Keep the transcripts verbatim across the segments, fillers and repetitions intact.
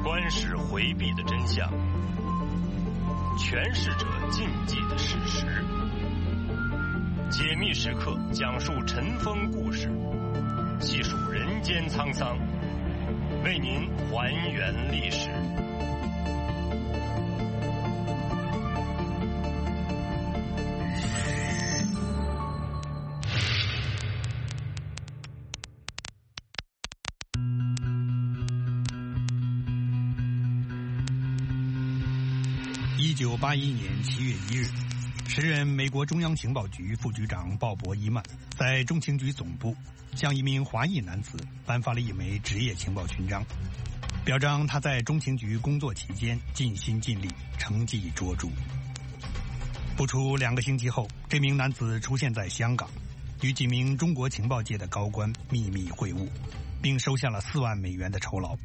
官史回避的真相，诠释者禁忌的事实，解密时刻讲述尘封故事，细数人间沧桑，为您还原历史。 一九八一年七月一日，时任美国中央情报局副局长鲍勃·伊曼在中情局总部向一名华裔男子颁发了一枚职业情报勋章，表彰他在中情局工作期间尽心尽力，成绩卓著。不出两个星期后，这名男子出现在香港，与几名中国情报界的高官秘密会晤，并收下了四万美元的酬劳。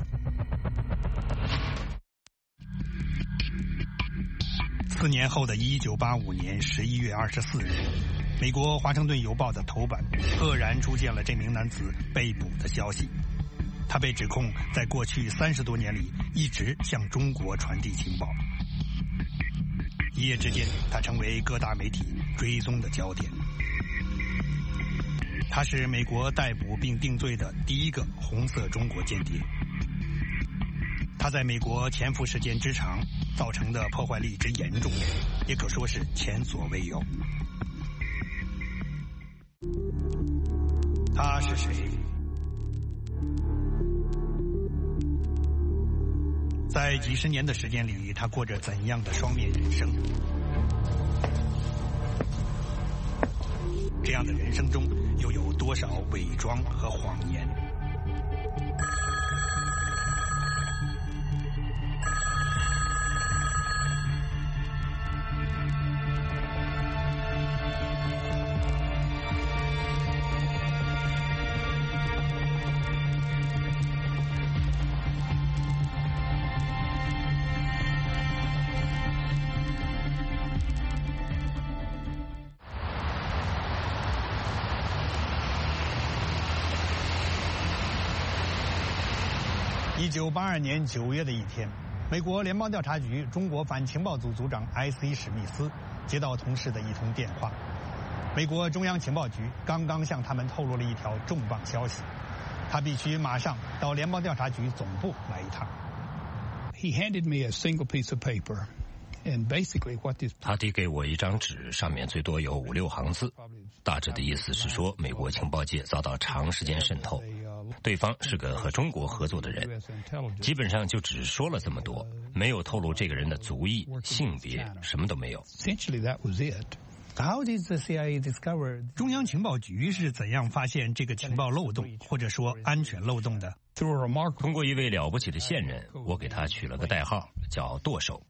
四年后的一九八五年十一月二十四日，美国《华盛顿邮报》的头版愕然出现了这名男子被捕的消息。他被指控在过去三十多年里一直向中国传递情报。一夜之间，他成为各大媒体追踪的焦点。他是美国逮捕并定罪的第一个红色中国间谍。他在美国潜伏时间之长，造成的破坏力之严重，也可说是前所未有。他是谁？在几十年的时间里，他过着怎样的双面人生？这样的人生中，又有多少伪装和谎言？一九八二年九月的一天，美国联邦调查局中国反情报组组长埃斯史密斯接到同事的一通电话，美国中央情报局刚刚向他们透露了一条重磅消息，他必须马上到联邦调查局总部来一趟。 He handed me a single piece of paper, and basically what this 他递给我一张纸，上面最多有五六行字，大致的意思是说，美国情报界遭到长时间渗透。对方是个和中国合作的人，基本上就只说了这么多，没有透露这个人的族裔、性别，什么都没有。 Essentially, that was it. How did the C I A discover 中央情报局是怎样发现这个情报漏洞，或者说安全漏洞的？ 通过一位了不起的线人，我给他取了个代号，叫舵手。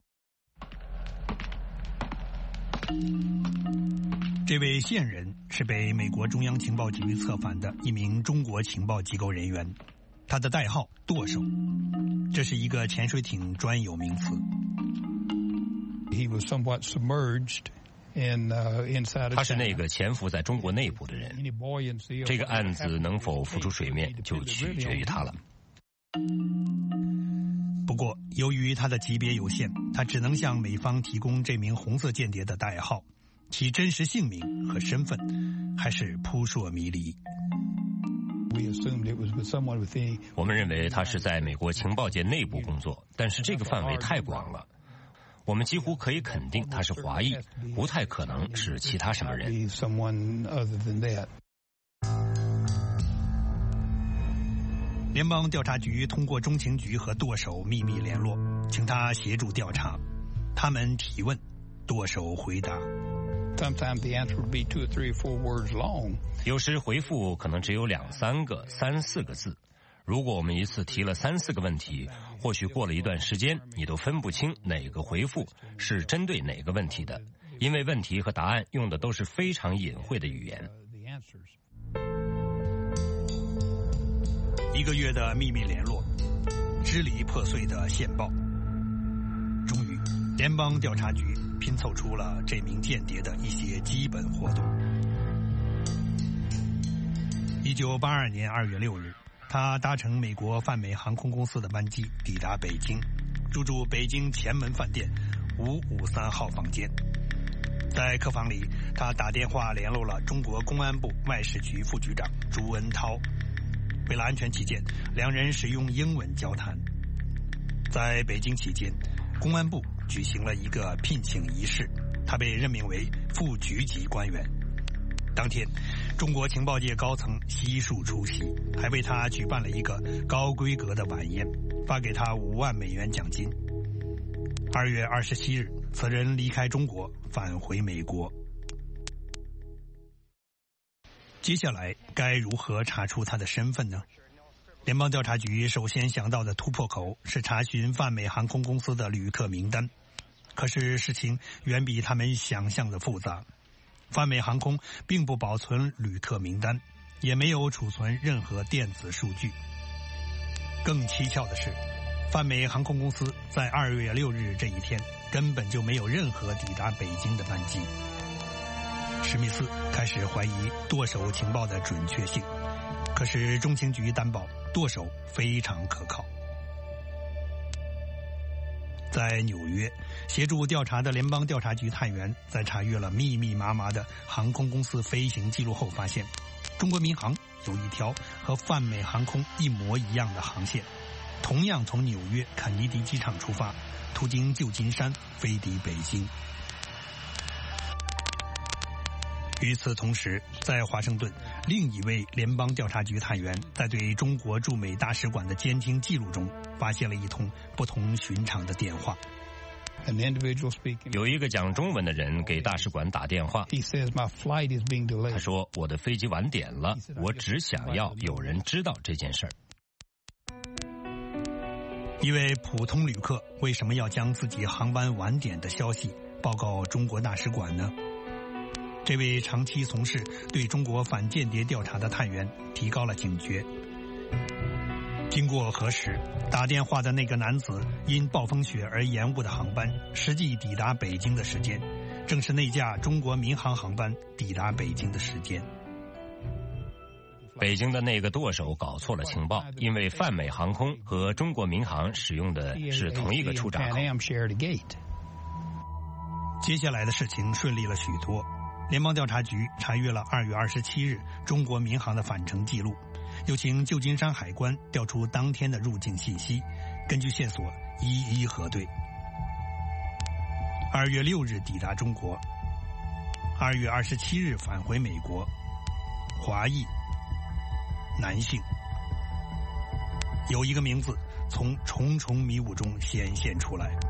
这位线人是被美国中央情报局策反的一名中国情报机构人员，他的代号舵手，这是一个潜水艇专有名词。 He was somewhat submerged in, uh, inside 他是那个潜伏在中国内部的人，这个案子能否浮出水面就取决于他了。 不过由于他的级别有限，他只能向美方提供这名红色间谍的代号，其真实姓名和身份还是扑朔迷离。 我们认为他是在美国情报界内部工作，但是这个范围太广了，我们几乎可以肯定他是华裔，不太可能是其他什么人。 联邦调查局通过中情局和舵手秘密联络，请他协助调查。他们提问，舵手回答。 Sometimes the answer would be two or three or four words long. 有时回复可能只有两三个、三四个字。如果我们一次提了三四个问题，或许过了一段时间，你都分不清哪个回复是针对哪个问题的，因为问题和答案用的都是非常隐晦的语言。 一个月的秘密联络，支离破碎的线报，终于，联邦调查局拼凑出了这名间谍的一些基本活动。一九八二年二月六日， 他搭乘美国泛美航空公司的班机抵达北京，入住北京前门饭店五五三号房间。在客房里，他打电话联络了中国公安部外事局副局长朱恩涛。为了安全起见，两人使用英文交谈。在北京期间，公安部举行了一个聘请仪式，他被任命为副局级官员。当天，中国情报界高层悉数出席，还为他举办了一个高规格的晚宴，发给他五万美元奖金。二月二十七日，此人离开中国，返回美国。接下来该如何查出他的身份呢？联邦调查局首先想到的突破口是查询泛美航空公司的旅客名单，可是事情远比他们想象的复杂。泛美航空并不保存旅客名单，也没有储存任何电子数据。更蹊跷的是，泛美航空公司在二月六日这一天根本就没有任何抵达北京的班机。史密斯开始怀疑舵手情报的准确性，可是中情局担保舵手非常可靠。在纽约，协助调查的联邦调查局探员在查阅了密密麻麻的航空公司飞行记录后发现，中国民航有一条和泛美航空一模一样的航线，同样从纽约肯尼迪机场出发，途经旧金山飞抵北京。与此同时，在华盛顿，另一位联邦调查局探员在对中国驻美大使馆的监听记录中发现了一通不同寻常的电话。 有一个讲中文的人给大使馆打电话，他说我的飞机晚点了，我只想要有人知道这件事儿。 一位普通旅客为什么要将自己航班晚点的消息报告中国大使馆呢？这位长期从事对中国反间谍调查的探员提高了警觉。经过核实，打电话的那个男子因暴风雪而延误的航班，实际抵达北京的时间，正是那架中国民航航班抵达北京的时间。 北京的那个舵手搞错了情报，因为泛美航空和中国民航使用的是同一个出闸口。 接下来的事情顺利了许多。联邦调查局查阅了二月二十七日中国民航的返程记录，又请旧金山海关调出当天的入境信息，根据线索一一核对。二月六日抵达中国，二月二十七日返回美国，华裔，男性。有一个名字从重重迷雾中显现出来，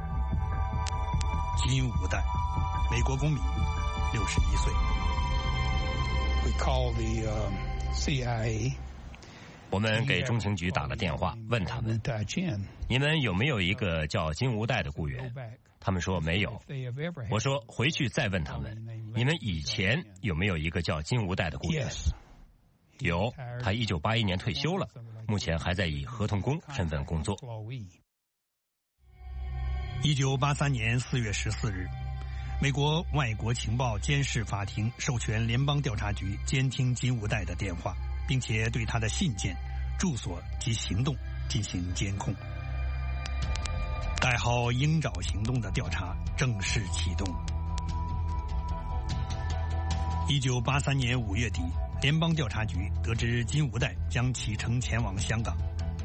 金无代，美国公民，六十一岁。 We call the uh, C I A. 我们给中情局打了电话，问他们，你们有没有一个叫金无代的雇员？他们说没有。我说回去再问他们，你们以前有没有一个叫金无代的雇员？有，他一九八一年退休了，目前还在以合同工身份工作。 一九八三年四月十四日，美国外国情报监视法庭授权联邦调查局监听金无代的电话，并且对他的信件、住所及行动进行监控。代号鹰爪行动的调查正式启动。一九八三年五月底，联邦调查局得知金无代将启程前往香港。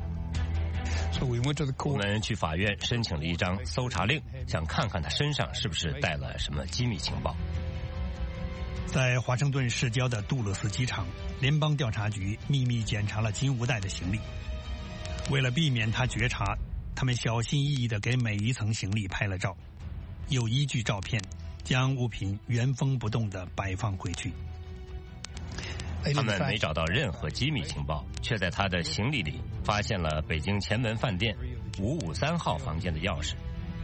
我们去法院申请了一张搜查令，想看看他身上是不是带了什么机密情报。 在华盛顿市郊的杜勒斯机场，联邦调查局秘密检查了金无代的行李。为了避免他觉察，他们小心翼翼地给每一层行李拍了照，又依据照片将物品原封不动地摆放回去。 他们没找到任何机密情报，却在他的行李里发现了北京前门饭店五五三号房间的钥匙。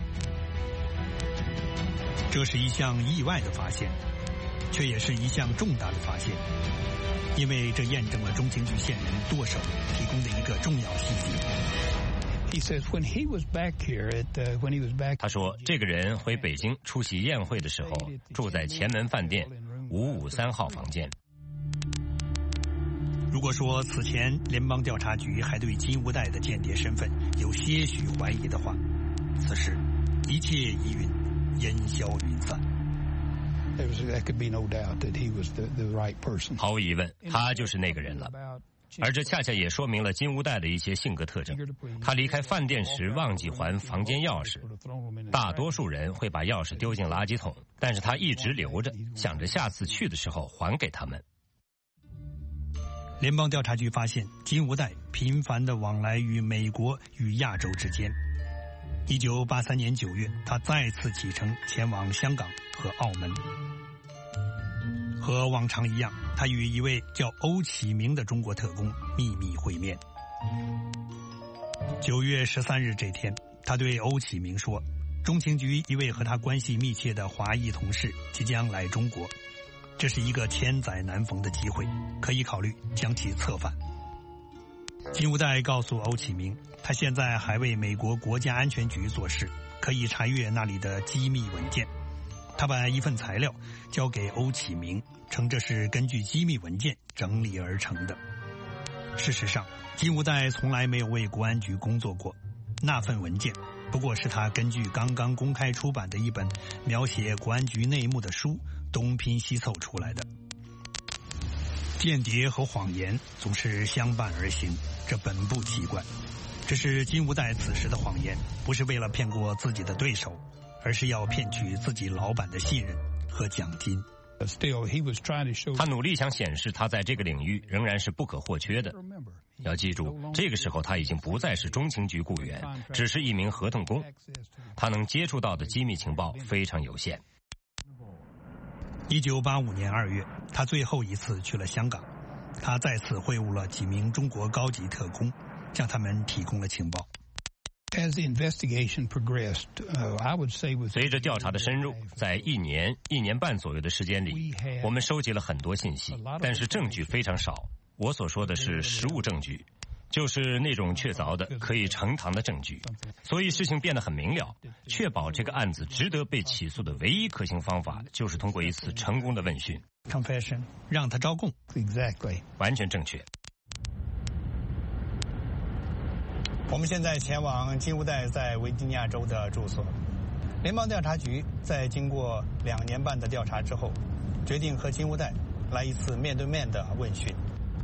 这是一项意外的发现，却也是一项重大的发现，因为这验证了中情局线人舵手提供的一个重要细节。 他说，这个人回北京出席宴会的时候，住在前门饭店五五三号房间。 如果说此前联邦调查局还对金无代的间谍身份有些许怀疑的话，此时一切疑云烟消云散。 毫无疑问，他就是那个人了。而这恰恰也说明了金无代的一些性格特征。他离开饭店时忘记还房间钥匙，大多数人会把钥匙丢进垃圾桶，但是他一直留着，想着下次去的时候还给他们。 联邦调查局发现金无代频繁地往来于美国与亚洲之间。一九八三年九月，他再次启程前往香港和澳门。和往常一样，他与一位叫欧启明的中国特工秘密会面。九月十三日这天，他对欧启明说，中情局一位和他关系密切的华裔同事即将来中国，这是一个千载难逢的机会，可以考虑将其策反。金无代告诉欧启明，他现在还为美国国家安全局做事，可以查阅那里的机密文件。他把一份材料交给欧启明，称这是根据机密文件整理而成的。事实上，金无代从来没有为国安局工作过，那份文件不过是他根据刚刚公开出版的一本描写国安局内幕的书东拼西凑出来的。间谍和谎言总是相伴而行，这本不奇怪。只是金无代此时的谎言不是为了骗过自己的对手，而是要骗取自己老板的信任和奖金。 他努力想显示他在这个领域仍然是不可或缺的。要记住，这个时候他已经不再是中情局雇员，只是一名合同工。他能接触到的机密情报非常有限。 一九八五年二月，他最后一次去了香港，他再次会晤了几名中国高级特工，向他们提供了情报。 随着调查的深入，在一年、一年半左右的时间里，我们收集了很多信息，但是证据非常少。我所说的是实物证据，就是那种确凿的、可以呈堂的证据。所以事情变得很明了，确保这个案子值得被起诉的唯一可行方法，就是通过一次成功的问讯。 Confession， 让他招供。 Exactly， 完全正确。 我们现在前往金无代在维吉尼亚州的住所。联邦调查局在经过两年半的调查之后，决定和金无代来一次面对面的问讯。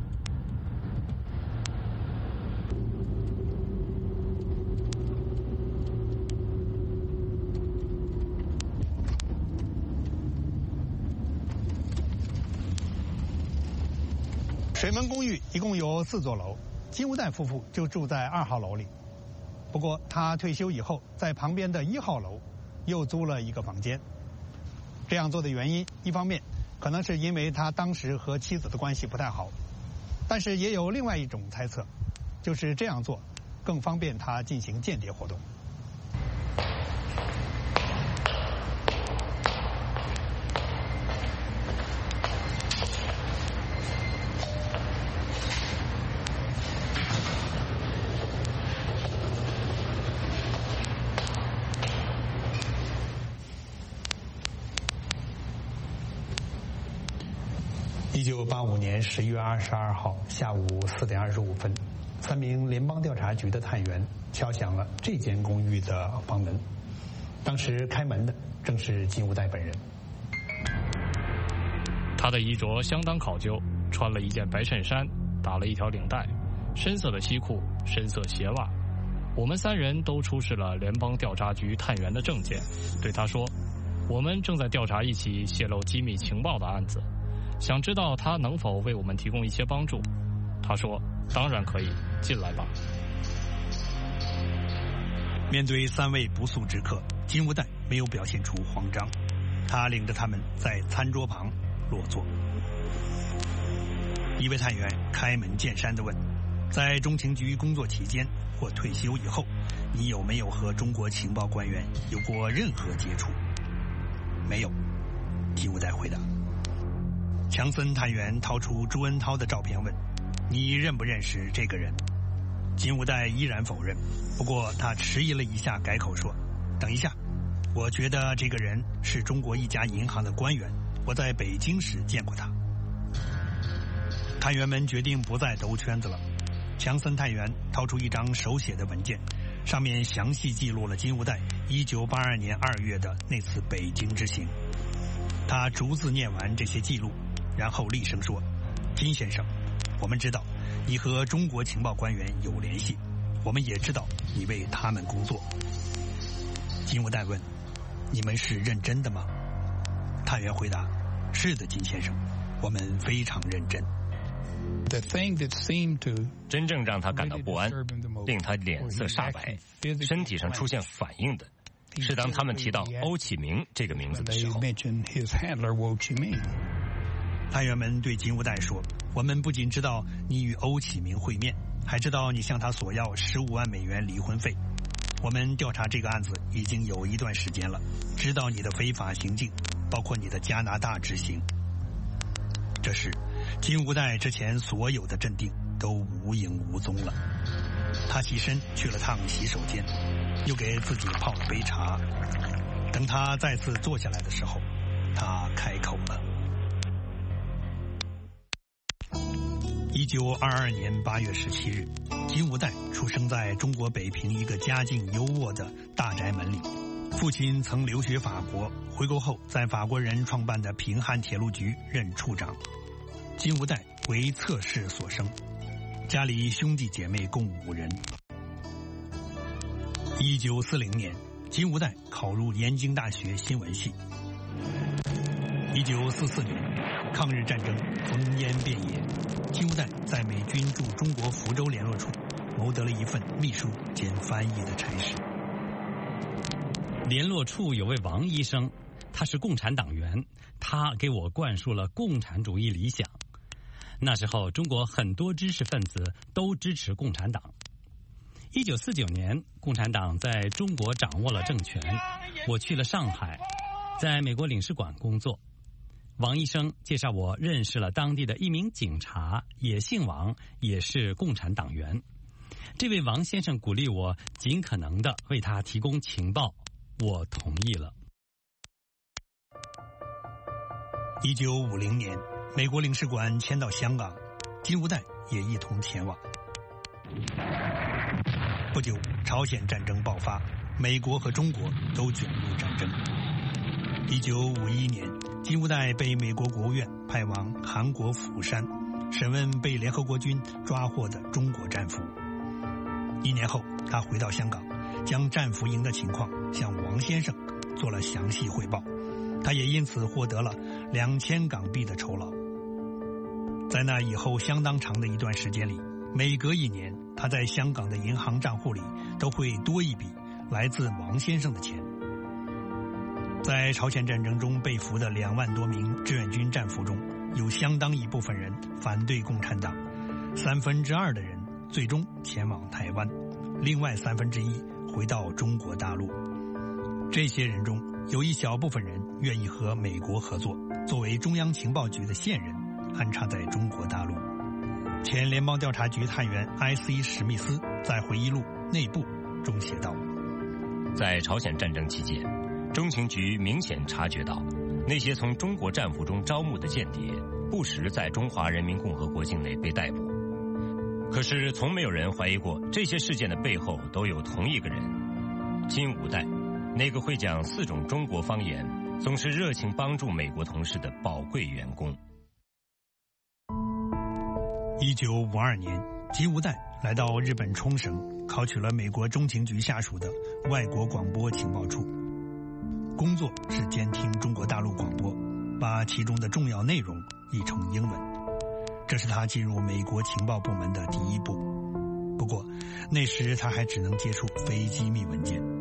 水门公寓一共有四座楼，金无代夫妇就住在二号楼里。不过他退休以后，在旁边的一号楼又租了一个房间。这样做的原因，一方面可能是因为他当时和妻子的关系不太好，但是也有另外一种猜测，就是这样做更方便他进行间谍活动。一九八五年十一月二十二号下午四点二十五分，三名联邦调查局的探员敲响了这间公寓的房门。当时开门的正是金无代本人。 他的衣着相当考究，穿了一件白衬衫，打了一条领带，深色的西裤，深色鞋袜。我们三人都出示了联邦调查局探员的证件，对他说：“我们正在调查一起泄露机密情报的案子。想知道他能否为我们提供一些帮助。”他说：“当然可以，进来吧。” 面对三位不速之客，金无代没有表现出慌张，他领着他们在餐桌旁落座。一位探员开门见山地问：“在中情局工作期间或退休以后，你有没有和中国情报官员有过任何接触？”“没有。”金无代回答。强森探员掏出朱恩涛的照片问：“你认不认识这个人？”金无代依然否认，不过他迟疑了一下，改口说：“等一下，我觉得这个人是中国一家银行的官员，我在北京时见过他。” 探员们决定不再兜圈子了。强森探员掏出一张手写的文件，上面详细记录了金无代一九八二年二月的那次北京之行。他逐字念完这些记录，然后厉声说：“金先生，我们知道你和中国情报官员有联系，我们也知道你为他们工作。”金无代问：“你们是认真的吗？”探员回答：“是的，金先生，我们非常认真。” 真正让他感到不安，令他脸色煞白，身体上出现反应的，是当他们提到欧启明这个名字的时候。 探员们对金无代说：“我们不仅知道你与欧启明会面，还知道你向他索要十五万美元离婚费。我们调查这个案子已经有一段时间了，知道你的非法行径，包括你的加拿大之行。”这时金无代之前所有的镇定都无影无踪了。他起身去了趟洗手间，又给自己泡了杯茶。等他再次坐下来的时候，他开口了。一九二二年八月十七日，金无代出生在中国北平一个家境优渥的大宅门里。父亲曾留学法国，回国后在法国人创办的平汉铁路局任处长。金无代为侧室所生，家里兄弟姐妹共五人。一九四零年，金无代考入燕京大学新闻系。一九四四年，抗日战争烽烟遍野，金无代在美军驻中国福州联络处谋得了一份秘书兼翻译的差事。 联络处有位王医生，他是共产党员，他给我灌输了共产主义理想。那时候中国很多知识分子都支持共产党。一九四九年，共产党在中国掌握了政权，我去了上海，在美国领事馆工作。王医生介绍我认识了当地的一名警察，也姓王，也是共产党员。这位王先生鼓励我尽可能的为他提供情报，我同意了。 一九五零年，美国领事馆迁到香港，金无代也一同前往。不久，朝鲜战争爆发，美国和中国都卷入战争。一九五一年，金无代被美国国务院派往韩国釜山，审问被联合国军抓获的中国战俘。一年后，他回到香港，将战俘营的情况向王先生做了详细汇报，他也因此获得了两千港币的酬劳。在那以后相当长的一段时间里，每隔一年，他在香港的银行账户里都会多一笔来自王先生的钱。在朝鲜战争中被俘的两万多名志愿军战俘中，有相当一部分人反对共产党，三分之二的人最终前往台湾，另外三分之一回到中国大陆。这些人中有一小部分人愿意和美国合作，作为中央情报局的线人，安插在中国大陆。前联邦调查局探员埃 C 史密斯在回忆录《内部》中写道： 在朝鲜战争期间，中情局明显察觉到那些从中国战俘中招募的间谍不时在中华人民共和国境内被逮捕。可是从没有人怀疑过这些事件的背后都有同一个人——金无代，那个会讲四种中国方言，总是热情帮助美国同事的宝贵员工。 一九五二年，金无代来到日本冲绳，考取了美国中情局下属的外国广播情报处，工作是监听中国大陆广播，把其中的重要内容译成英文。这是他进入美国情报部门的第一步。不过那时他还只能接触非机密文件。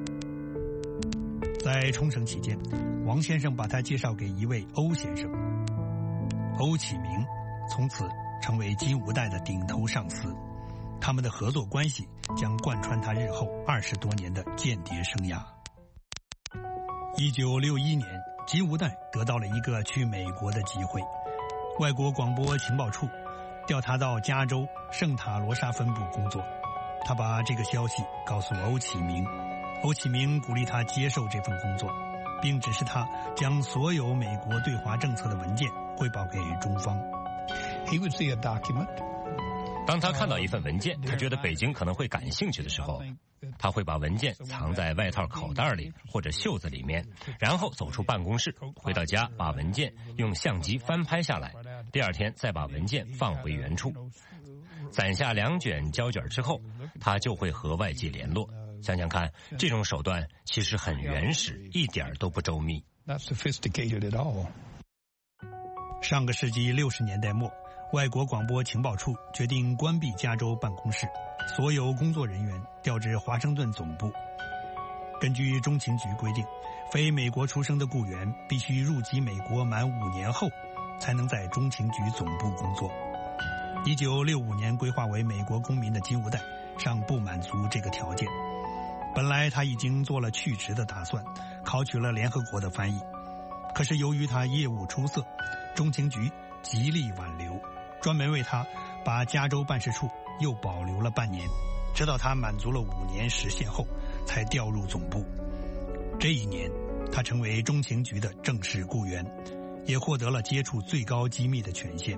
在冲绳期间，王先生把他介绍给一位欧先生，欧启明从此成为金无代的顶头上司，他们的合作关系将贯穿他日后二十多年的间谍生涯。一九六一年，金无代得到了一个去美国的机会，外国广播情报处调他到加州圣塔罗莎分部工作。他把这个消息告诉欧启明，欧启明鼓励他接受这份工作，并指示他将所有美国对华政策的文件汇报给中方。 he would see a document. 当他看到一份文件，他觉得北京可能会感兴趣的时候，他会把文件藏在外套口袋里或者袖子里面，然后走出办公室，回到家把文件用相机翻拍下来，第二天再把文件放回原处。攒下两卷胶卷之后，他就会和外界联络。想想看，这种手段其实很原始，一点都不周密。 Not sophisticated at all. 上个世纪六十年代末，外国广播情报处决定关闭加州办公室，所有工作人员调至华盛顿总部。根据中情局规定，非美国出生的雇员必须入籍美国满五年后，才能在中情局总部工作。一九六五年规划为美国公民的金无代尚不满足这个条件。本来他已经做了去职的打算，考取了联合国的翻译。可是由于他业务出色，中情局极力挽留，专门为他把加州办事处又保留了半年，直到他满足了五年时限后才调入总部。这一年他成为中情局的正式雇员，也获得了接触最高机密的权限。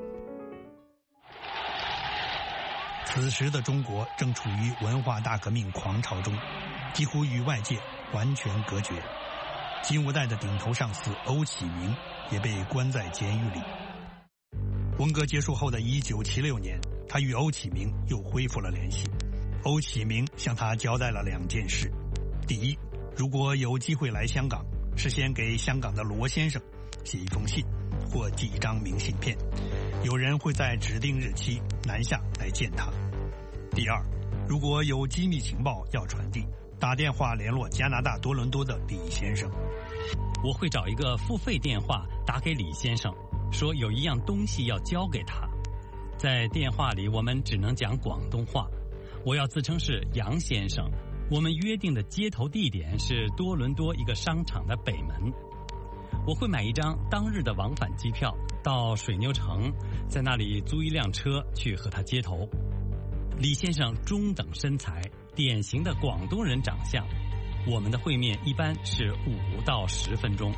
此时的中国正处于文化大革命狂潮中，几乎与外界完全隔绝。金无代的顶头上司欧启明也被关在监狱里。文革结束后的一九七六年，他与欧启明又恢复了联系。欧启明向他交代了两件事：第一，如果有机会来香港，事先给香港的罗先生写一封信或寄一张明信片，有人会在指定日期南下来见他。第二，如果有机密情报要传递，打电话联络加拿大多伦多的李先生。 我会找一个付费电话打给李先生，说有一样东西要交给他。在电话里我们只能讲广东话，我要自称是杨先生。我们约定的接头地点是多伦多一个商场的北门。我会买一张当日的往返机票到水牛城，在那里租一辆车去和他接头。李先生中等身材，典型的广东人长相。我们的会面一般是五到十分钟。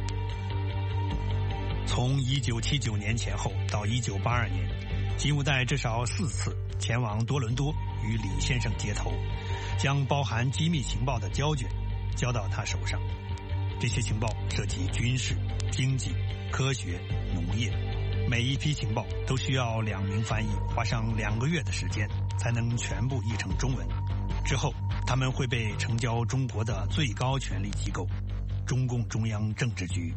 从一九七九年前后到一九八二年，金无代至少四次前往多伦多与李先生接头，将包含机密情报的胶卷交到他手上。这些情报涉及军事、经济、科学、农业，每一批情报都需要两名翻译花上两个月的时间才能全部译成中文。之后他们会被呈交中国的最高权力机构中共中央政治局。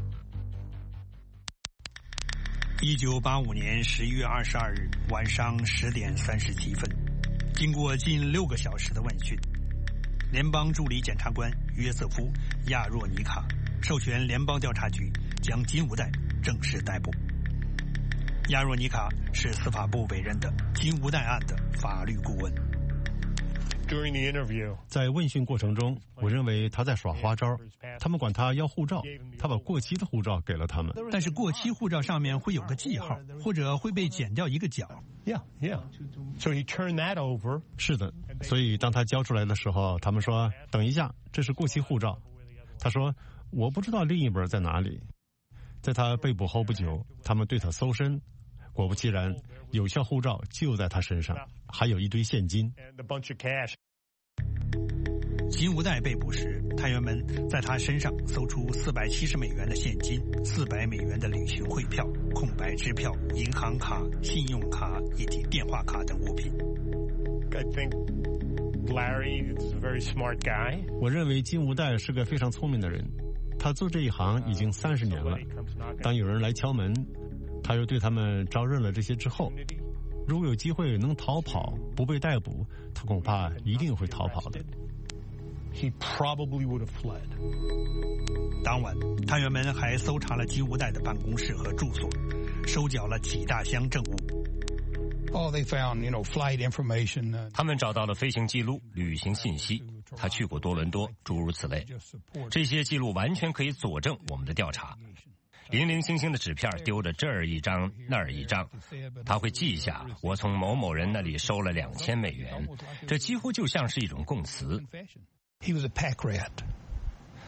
一九八五年十一月二十二日晚上十点三十七分，经过近六个小时的问讯，联邦助理检察官约瑟夫·亚若尼卡授权联邦调查局将金无代正式逮捕。亚若尼卡是司法部委任的金无代案的法律顾问。 在问讯过程中，我认为他在耍花招。他们管他要护照，他把过期的护照给了他们。 但是过期护照上面会有个记号，或者会被剪掉一个角。 Yeah, yeah. So he turned that over. 是的，所以当他交出来的时候，他们说：“等一下，这是过期护照。”他说：“我不知道另一本在哪里。”在他被捕后不久，他们对他搜身，果不其然，有效护照就在他身上，还有一堆现金。 金无代被捕时，探员们在他身上搜出四百七十美元的现金、四百美元的旅行汇票、空白支票、银行卡、信用卡以及电话卡等物品。 I think Larry is a very smart guy. 我认为金无代是个非常聪明的人，他做这一行已经三十年了。当有人来敲门，他又对他们招认了这些之后，如果有机会能逃跑不被逮捕，他恐怕一定会逃跑的。 He probably would have fled. 当晚，探员们还搜查了金无代的办公室和住所，收缴了几大箱证物。 Oh, they found, you know, flight information. 他们找到了飞行记录、旅行信息，他去过多伦多，诸如此类。这些记录完全可以佐证我们的调查。零零星星的纸片丢着这儿一张那儿一张，他会记下我从某某人那里收了两千美元，这几乎就像是一种供词。 He was a pack rat.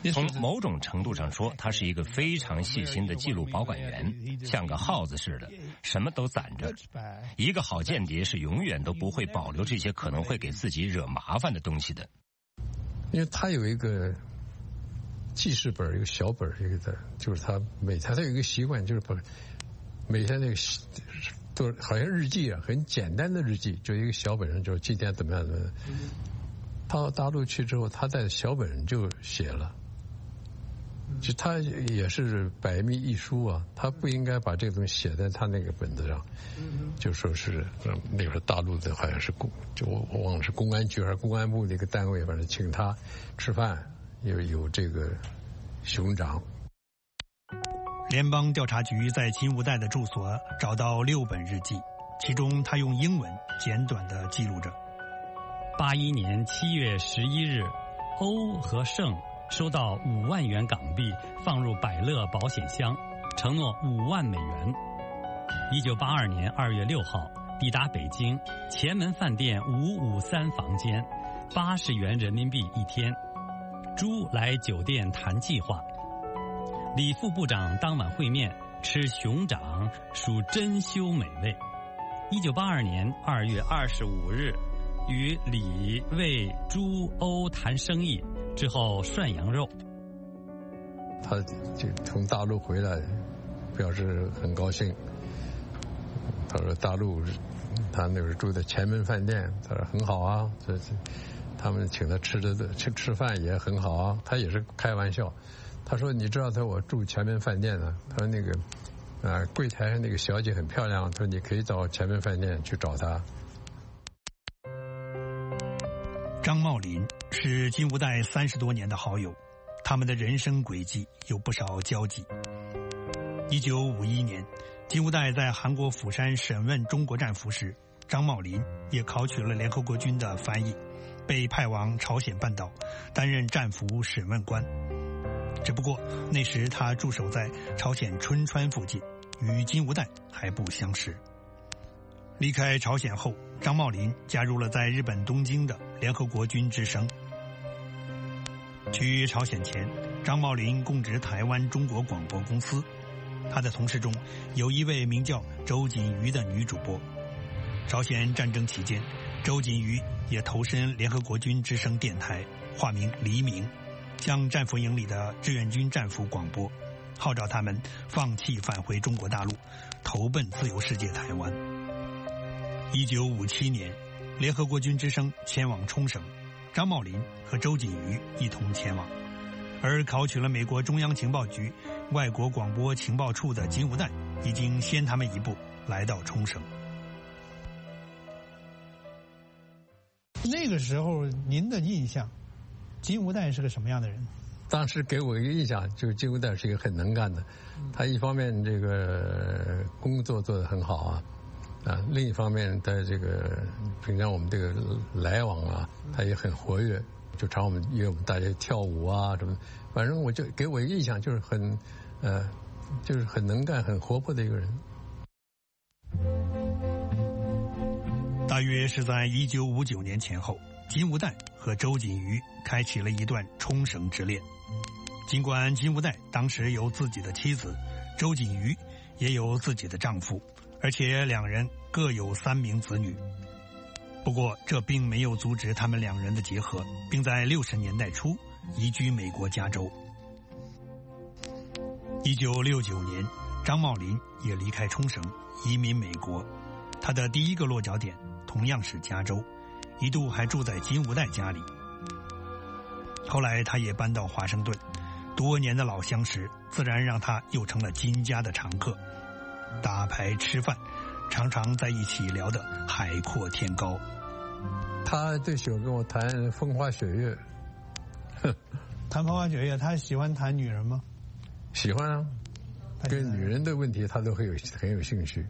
从某种程度上说，他是一个非常细心的记录保管员，像个耗子似的，什么都攒着。一个好间谍是永远都不会保留这些可能会给自己惹麻烦的东西的。 因为他有一个记事本，一个小本，一个的，就是他每天他有一个习惯，就是把每天那个都好像日记啊，很简单的日记，就一个小本上，就是今天怎么样怎么样。到大陆去之后，他在小本上就写了。就他也是百密一疏啊，他不应该把这个东西写在他那个本子上，就说是那会儿大陆的好像是公，就我我忘了是公安局还是公安部那个单位，反正请他吃饭，有有这个熊掌。 联邦调查局在金无代的住所找到六本日记，其中他用英文简短地记录着： 八一年七月十一日，欧和盛收到五万元港币放入百乐保险箱，承诺五万美元。一九八二年二月六号抵达北京，前门饭店五五三房间，八十元人民币一天。朱来酒店谈计划，李副部长当晚会面，吃熊掌属珍馐美味。一九八二年二月二十五日，与李、魏、朱、欧谈生意。之后涮羊肉， 他就从大陆回来，表示很高兴。他说大陆，他那时候住在前门饭店，他说很好啊，这这他们请他吃的吃吃饭也很好啊。他也是开玩笑，他说你知道他说我住前门饭店呢，他说那个啊、呃、柜台上那个小姐很漂亮，他说你可以到前门饭店去找她。 张茂林是金无代三十多年的好友，他们的人生轨迹有不少交集。一九五一年，金无代在韩国釜山审问中国战俘时，张茂林也考取了联合国军的翻译，被派往朝鲜半岛担任战俘审问官。只不过那时他驻守在朝鲜春川附近，与金无代还不相识。离开朝鲜后，张茂林加入了在日本东京的联合国军之声。去朝鲜前，张茂林供职台湾中国广播公司，他的同事中有一位名叫周锦瑜的女主播。朝鲜战争期间，周锦瑜也投身联合国军之声电台，化名黎明，向战俘营里的志愿军战俘广播，号召他们放弃返回中国大陆，投奔自由世界台湾。一九五七年，联合国军之声前往冲绳，张茂林和周锦瑜一同前往，而考取了美国中央情报局外国广播情报处的金无代已经先他们一步来到冲绳。 那个时候您的印象，金无代是个什么样的人？ 当时给我一个印象，就是金无代是一个很能干的，他一方面这个工作做得很好啊。啊，另一方面，在这个平常我们这个来往啊，他也很活跃，就常我们约我们大家跳舞啊什么，反正我就给我一个印象就是很，呃，就是很能干、很活泼的一个人。 大约是在一九五九年前后，金无代和周锦瑜开启了一段冲绳之恋。尽管金无代当时有自己的妻子，周锦瑜也有自己的丈夫。而且两人各有三名子女，不过这并没有阻止他们两人的结合，并在六十年代初移居美国加州。一九六九年，张茂林也离开冲绳，移民美国。他的第一个落脚点同样是加州，一度还住在金无代家里。后来他也搬到华盛顿，多年的老相识自然让他又成了金家的常客。打牌吃饭，常常在一起聊得海阔天高。 他最喜欢跟我谈风花雪月。 谈风花雪月，他喜欢谈女人吗？ 喜欢啊，跟女人的问题他都会有很有兴趣。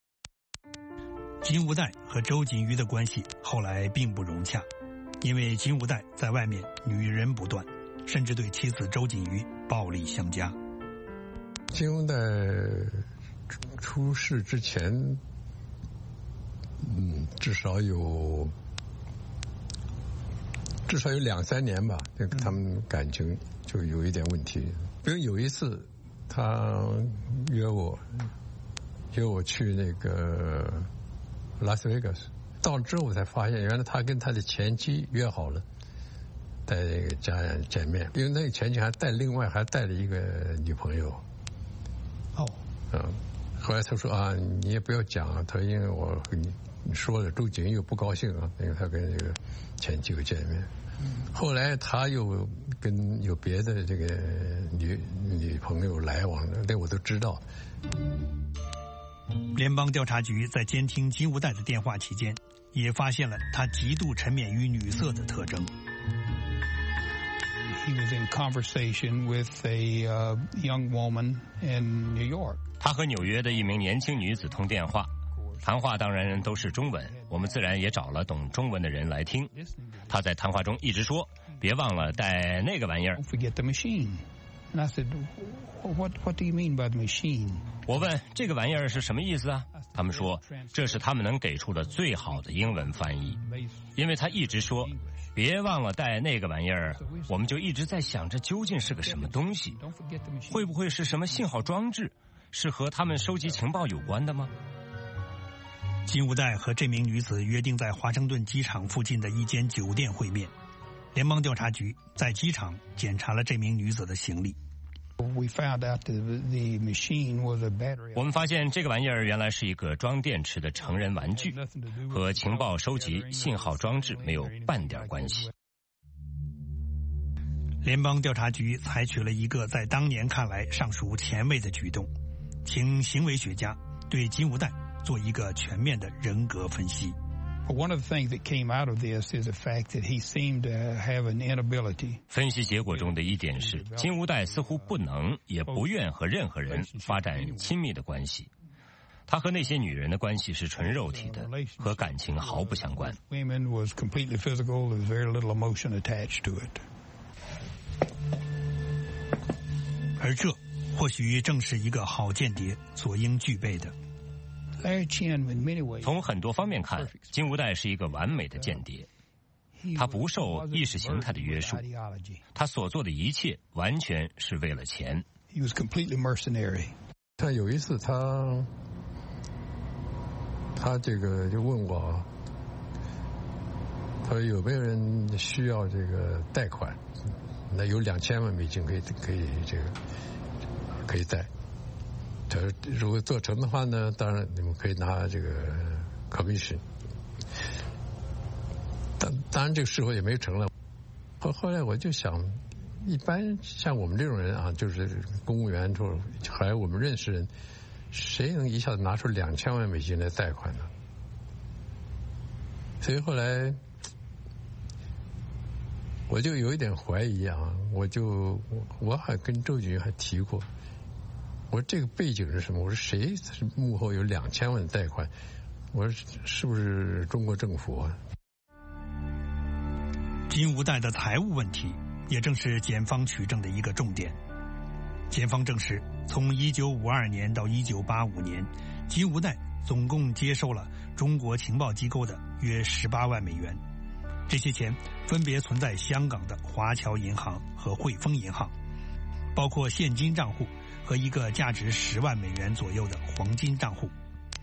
金无代和周锦瑜的关系后来并不融洽，因为金无代在外面女人不断，甚至对妻子周锦瑜暴力相加。 金无代出事之前，嗯，至少有至少有两三年吧，他们感情就有一点问题。比如有一次，他约我，约我去那个拉斯维加斯，到之后我才发现，原来他跟他的前妻约好了，在那个家人见面，因为那个前妻还带另外还带了一个女朋友。 哦， 嗯，后来他说啊，你也不要讲啊，他因为我跟你说了，周瑾又不高兴啊，因为他跟这个前妻又见面。后来他又跟有别的这个女女朋友来往，那我都知道。 联邦调查局在监听金无代的电话期间，也发现了他极度沉湎于女色的特征。 He was in conversation with a uh, young woman in New York. 他和纽约的一名年轻女子通电话，谈话当然都是中文，我们自然也找了懂中文的人来听。他在谈话中一直说：“别忘了带那个玩意儿。” Don't forget the machine. And I said, "What What do you mean by the machine?" 我问这个玩意儿是什么意思啊？他们说这是他们能给出的最好的英文翻译，因为他一直说别忘了带那个玩意儿，我们就一直在想着究竟是个什么东西，会不会是什么信号装置，是和他们收集情报有关的吗？ 金无代和这名女子约定在华盛顿机场附近的一间酒店会面。联邦调查局在机场检查了这名女子的行李。 We found out that the machine was a battery. 我们发现这个玩意儿原来是一个装电池的成人玩具，和情报收集、信号装置没有半点关系。 联邦调查局采取了一个在当年看来尚属前卫的举动，请行为学家对金无代做一个全面的人格分析。 One of the things that came out of this is the fact that he seemed to have an inability. 分析结果中的一点是，金无代似乎不能也不愿和任何人发展亲密的关系。他和那些女人的关系是纯肉体的，和感情毫不相关。 Women was completely physical. There was very little emotion attached to it. 而这或许正是一个好间谍所应具备的。 从很多方面看，金无代是一个完美的间谍。他不受意识形态的约束，他所做的一切完全是为了钱。 他有一次他他这个就问我，他说有没有人需要这个贷款？那有两千万美金可以可以这个可以贷。他说如果做成的话呢，当然你们可以拿这个 commission。当当然这个事后也没成了。后后来我就想，一般像我们这种人啊，就是公务员，或还有我们认识人，谁能一下子拿出两千万美金来贷款呢？所以后来我就有一点怀疑啊，我就我还跟周瑾还提过，我说这个背景是什么？我说谁是幕后有两千万贷款？我说是不是中国政府啊？ 金无代的财务问题也正是检方取证的一个重点。检方证实，从一九五二年到一九八五年，金无代总共接受了中国情报机构的约十八万美元，这些钱分别存在香港的华侨银行和汇丰银行，包括现金账户和一个价值十万美元左右的黄金账户。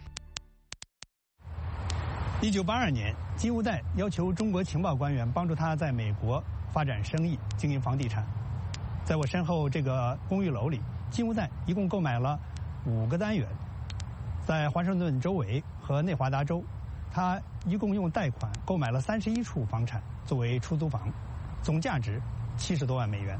一九八二年，金无代要求中国情报官员帮助他在美国发展生意、经营房地产。在我身后这个公寓楼里，金无代一共购买了五个单元，在华盛顿周围和内华达州，他一共用贷款购买了三十一处房产作为出租房，总价值七十多万美元。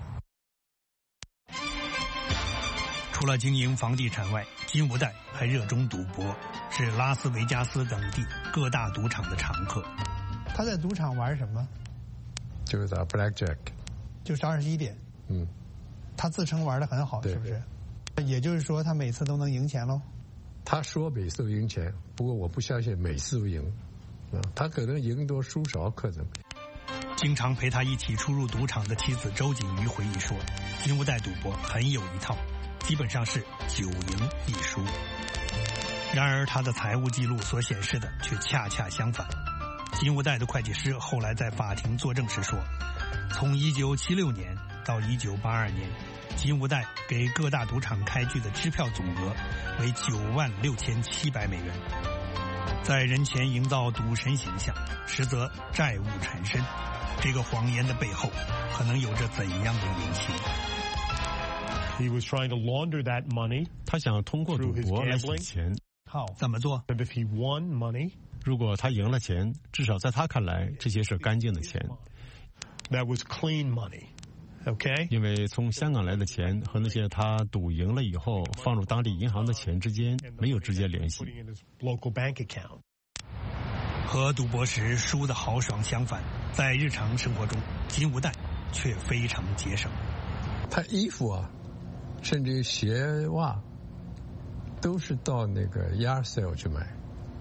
除了经营房地产外，金无代还热衷赌博，是拉斯维加斯等地各大赌场的常客。他在赌场玩什么？ 就是打 blackjack， 就是二十一点。 嗯， 他自称玩得很好，是不是？也就是说，他每次都能赢钱喽？ 他说每次都赢钱，不过我不相信每次都赢。啊，他可能赢多输少，可能。 经常陪他一起出入赌场的妻子周瑾瑜回忆说，金无代赌博很有一套，基本上是九赢一输。然而他的财务记录所显示的却恰恰相反。 金无代的会计师后来在法庭作证时说，从一九七六年到一九八二年，金无代给各大赌场开具的支票总额为九万六千七百美元。在人前营造赌神形象，实则债务缠身，这个谎言的背后可能有着怎样的隐情？ He was trying to launder that money. 他想通过赌博来洗钱。 怎么做？ And if he won money, 如果他赢了钱，至少在他看来，这些是干净的钱。 that was clean money. Okay? 因为从香港来的钱和那些他赌赢了以后放入当地银行的钱之间没有直接联系。 Putting in his local bank account. 和赌博时输得豪爽相反，在日常生活中，金无代却非常节省。 他衣服啊，甚至于鞋袜，都是到那个 yard sale 去买。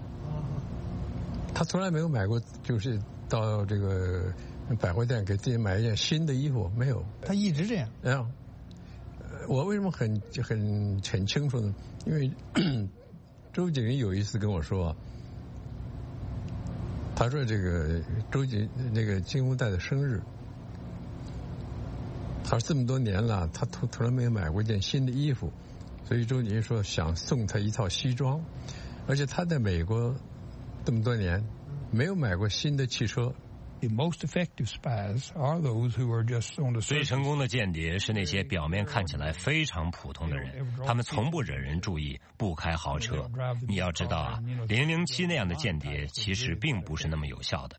他从来没有买过，就是到这个百货店给自己买一件新的衣服，没有。 他一直这样。 啊，我为什么很很很清楚呢？因为周景瑜有一次跟我说，他说这个周景那个金无代的生日，他说这么多年了，他从从来没有买过一件新的衣服，所以周景瑜说想送他一套西装，而且他在美国这么多年没有买过新的汽车。 The most effective spies are those who are just on the surface. 最成功的间谍是那些表面看起来非常普通的人，他们从不惹人注意，不开豪车。你要知道啊，零零七那样的间谍其实并不是那么有效的。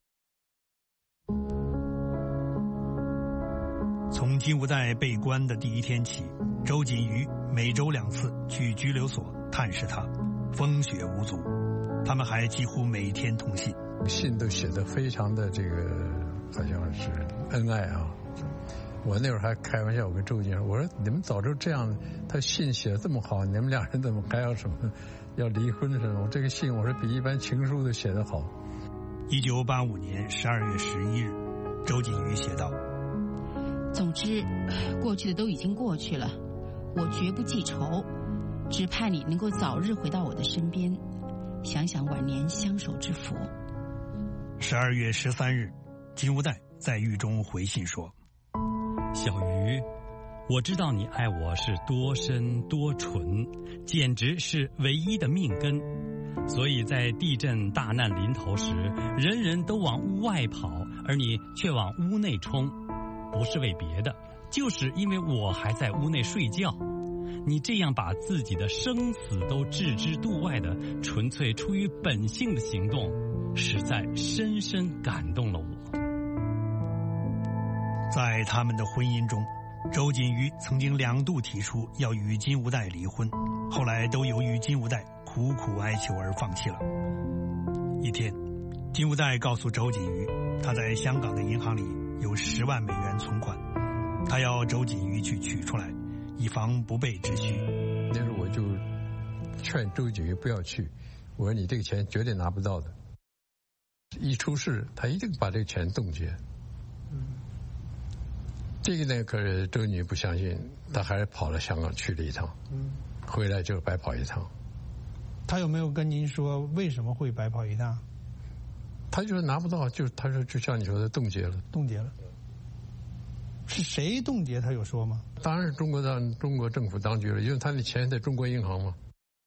从金无代被关的第一天起，周锦瑜每周两次去拘留所探视他，风雪无阻。他们还几乎每天通信。 信都写得非常的这个，好像是恩爱啊。我那会儿还开玩笑，我跟周景说：“我说你们早就这样，他信写得这么好，你们两人怎么还要什么要离婚什么？这个信我说比一般情书都写得好。” 一九八五年十二月十一日，周锦瑜写道：“ 总之，过去的都已经过去了，我绝不记仇，只盼你能够早日回到我的身边，想想晚年相守之福。” 十二月十三日，金无代在狱中回信说：“ 小鱼，我知道你爱我是多深多纯，简直是唯一的命根。所以在地震大难临头时，人人都往屋外跑，而你却往屋内冲，不是为别的，就是因为我还在屋内睡觉。你这样把自己的生死都置之度外的纯粹出于本性的行动，实在深深感动了我。” 在他们的婚姻中，周锦瑜曾经两度提出要与金无代离婚，后来都由于金无代苦苦哀求而放弃了。一天，金无代告诉周锦瑜，他在香港的银行里有十万美元存款，他要周锦瑜去取出来，以防不备之需。 那时候我就劝周景瑜不要去，我说你这个钱绝对拿不到的，一出事他一定把这个钱冻结。这个呢，可是周景瑜不相信，他还是跑了香港去了一趟，回来就白跑一趟。 他有没有跟您说为什么会白跑一趟？ 他就说拿不到，就他说就像你说的冻结了， 冻结了。是谁冻结？他有说吗？ 当然是中国当中国政府当局了，因为他的钱在中国银行嘛。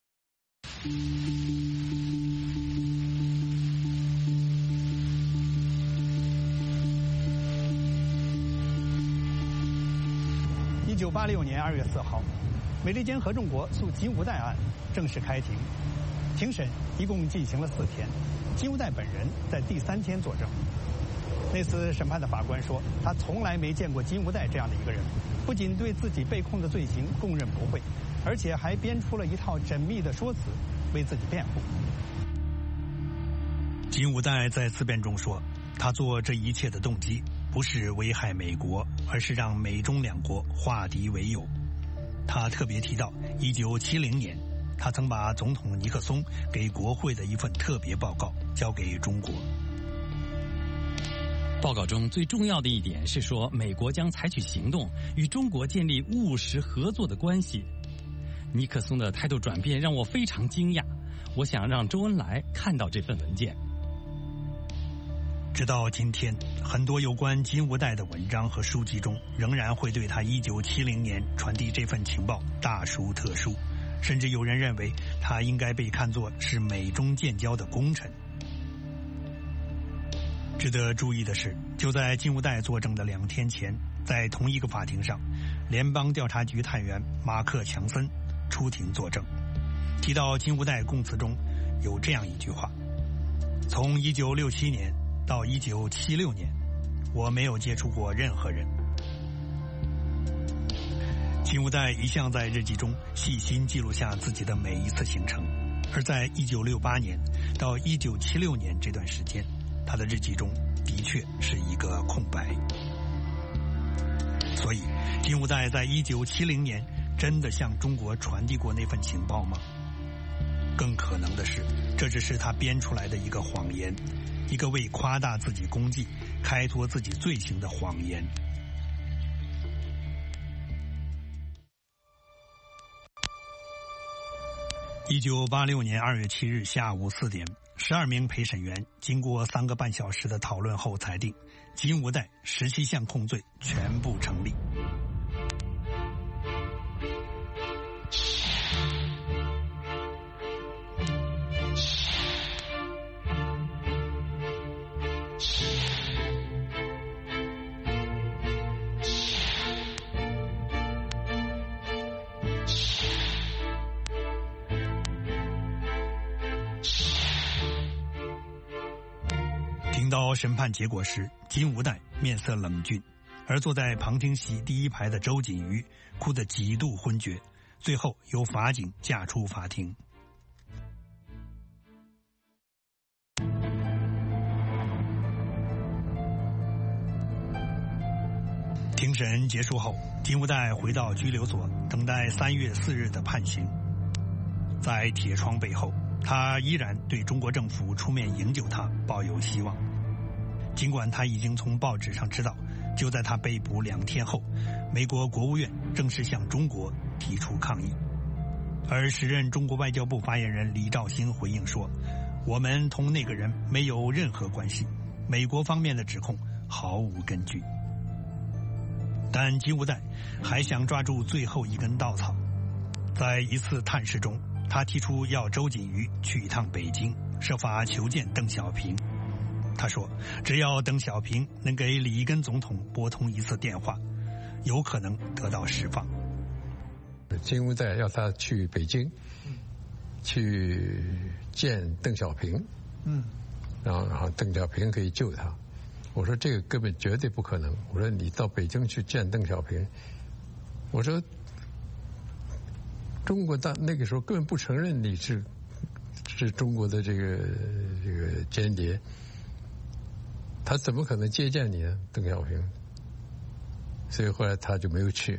一九八六年二月四号，美利坚合众国诉金无代案正式开庭。庭审一共进行了四天，金无代本人在第三天作证。那次审判的法官说，他从来没见过金无代这样的一个人，不仅对自己被控的罪行供认不讳，而且还编出了一套缜密的说辞为自己辩护。金无代在自辩中说，他做这一切的动机不是危害美国，而是让美中两国化敌为友。他特别提到一九七零年，他曾把总统尼克松给国会的一份特别报告交给中国。 报告中最重要的一点是说，美国将采取行动与中国建立务实合作的关系。尼克松的态度转变让我非常惊讶，我想让周恩来看到这份文件。 直到今天，很多有关金无代的文章和书籍中，仍然会对他一九七零年传递这份情报大书特书，甚至有人认为他应该被看作是美中建交的功臣。值得注意的是，就在金无代作证的两天前，在同一个法庭上，联邦调查局探员马克·强森出庭作证，提到金无代供词中有这样一句话：从一九六七年到一九七六年，我没有接触过任何人。金无代一向在日记中细心记录下自己的每一次行程，而在一九六八年到一九七六年这段时间，他的日记中的确是一个空白。所以，金无代在一九七零年真的向中国传递过那份情报吗？更可能的是，这只是他编出来的一个谎言，一个为夸大自己功绩、开脱自己罪行的谎言。一九八六年二月七日下午四点，十二名陪审员经过三个半小时的讨论后裁定，金无代十七项控罪全部成立。听到审判结果时，金无代面色冷峻，而坐在旁听席第一排的周瑾瑜哭得几度昏厥，最后由法警架出法庭。庭审结束后，金无代回到拘留所，等待三月四日的判刑。在铁窗背后，他依然对中国政府出面营救他抱有希望。尽管他已经从报纸上知道，就在他被捕两天后，美国国务院正式向中国提出抗议。而时任中国外交部发言人李肇星回应说：“我们同那个人没有任何关系，美国方面的指控毫无根据。”但金无代还想抓住最后一根稻草。在一次探视中，他提出要周瑾瑜去一趟北京，设法求见邓小平。他说，只要邓小平能给里根总统拨通一次电话，有可能得到释放。 金无代要他去北京，去见邓小平，嗯，然后然后邓小平可以救他。我说这个根本绝对不可能。我说你到北京去见邓小平，我说中国大那个时候根本不承认你是是中国的这个这个间谍，他怎么可能接见你呢？邓小平。所以后来他就没有去。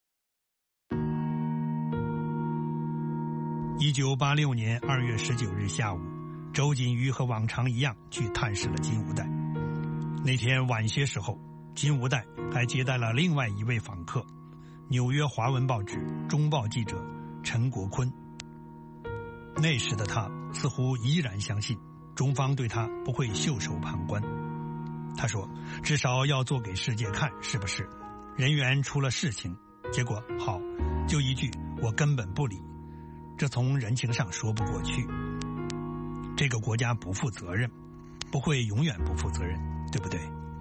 一九八六年二月十九日下午，周瑾瑜和往常一样去探视了金无代。那天晚些时候，金无代还接待了另外一位访客，纽约华文报纸《中报》记者陈国坤。那时的他似乎依然相信中方对他不会袖手旁观。他说，至少要做给世界看，是不是？人员出了事情，结果好，就一句我根本不理，这从人情上说不过去。这个国家不负责任，不会永远不负责任，对不对？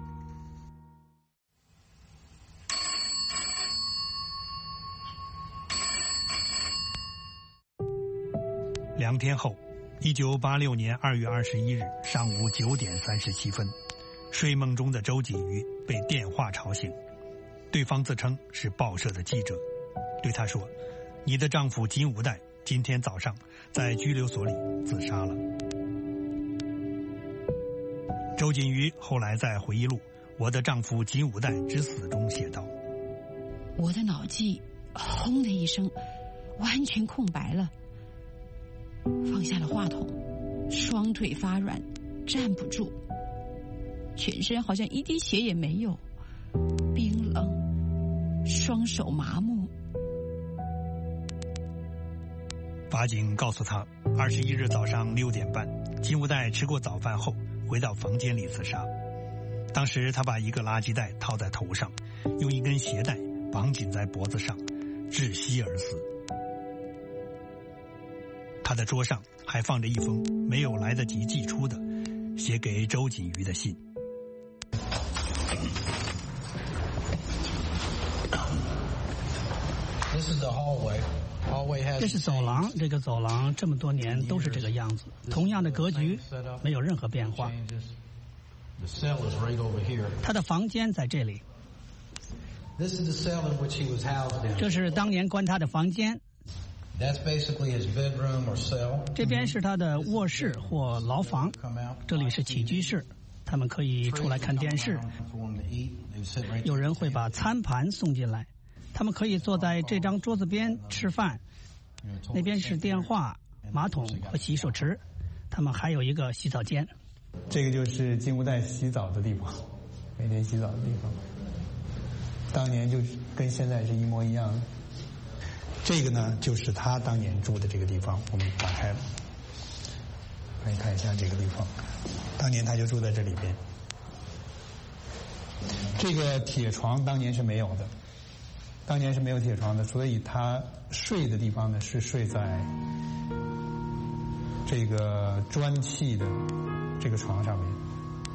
两天后，一九八六年二月二十一日上午九点三十七分，睡梦中的周瑾瑜被电话吵醒，对方自称是报社的记者，对他说：“你的丈夫金无代今天早上在拘留所里自杀了。”周瑾瑜后来在回忆录《我的丈夫金无代之死》中写道：“ 我的脑际轰的一声，完全空白了。放下了话筒，双腿发软，站不住，全身好像一滴血也没有，冰冷，双手麻木。” 法警告诉他，二十一日早上六点半，金无代吃过早饭后回到房间里自杀。 当时他把一个垃圾袋套在头上，用一根鞋带绑紧在脖子上，窒息而死。他的桌上还放着一封没有来得及寄出的写给周瑾瑜的信。 这是走廊，这个走廊这么多年都是这个样子，同样的格局，没有任何变化。他的房间在这里，这是当年关他的房间。这边是他的卧室或牢房，这里是起居室，他们可以出来看电视，有人会把餐盘送进来，他们可以坐在这张桌子边吃饭。那边是电话、马桶和洗手池，他们还有一个洗澡间。 这个就是金无代洗澡的地方，每天洗澡的地方，当年就跟现在是一模一样的。这个呢，就是他当年住的这个地方，我们打开了，可以看一下这个地方，当年他就住在这里边。这个铁床当年是没有的，当年是没有铁床的，所以他睡的地方呢是睡在这个砖砌的这个床上面。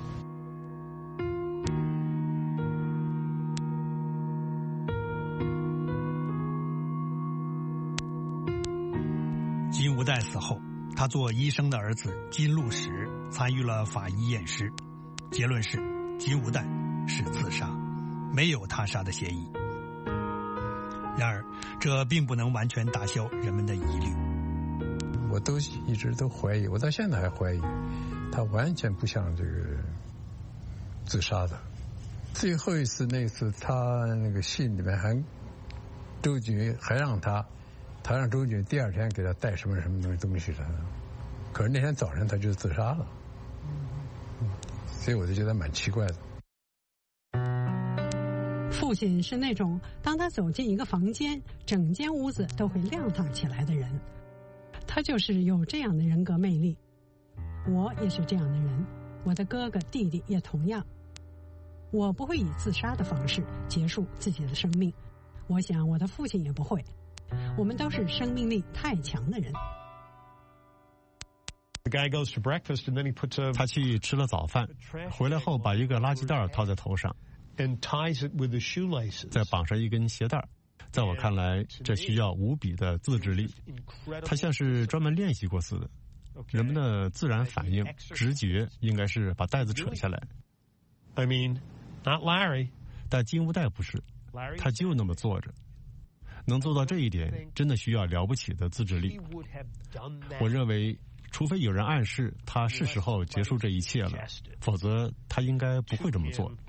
金无代死后，他做医生的儿子金路实参与了法医验尸，结论是金无代是自杀，没有他杀的嫌疑。然而，这并不能完全打消人们的疑虑。 我都一直都怀疑，我到现在还怀疑，他完全不像这个自杀的。最后一次那次，他那个信里面还周瑾瑜还让他。他让周瑾第二天给他带什么什么东西东西的，可是那天早上他就自杀了，嗯，所以我就觉得蛮奇怪的。 父亲是那种当他走进一个房间，整间屋子都会亮堂起来的人，他就是有这样的人格魅力。我也是这样的人，我的哥哥弟弟也同样。我不会以自杀的方式结束自己的生命，我想我的父亲也不会。我们都是生命力太强的人。 他去吃了早饭，回来后把一个垃圾袋套在头上，再绑上一根鞋带。在我看来，这需要无比的自制力，他像是专门练习过似的。人们的自然反应、直觉应该是把带子扯下来。 I mean, not Larry. 但金无代不是，他就那么坐着。能做到这一点，真的需要了不起的自制力。我认为，除非有人暗示他是时候结束这一切了，否则他应该不会这么做。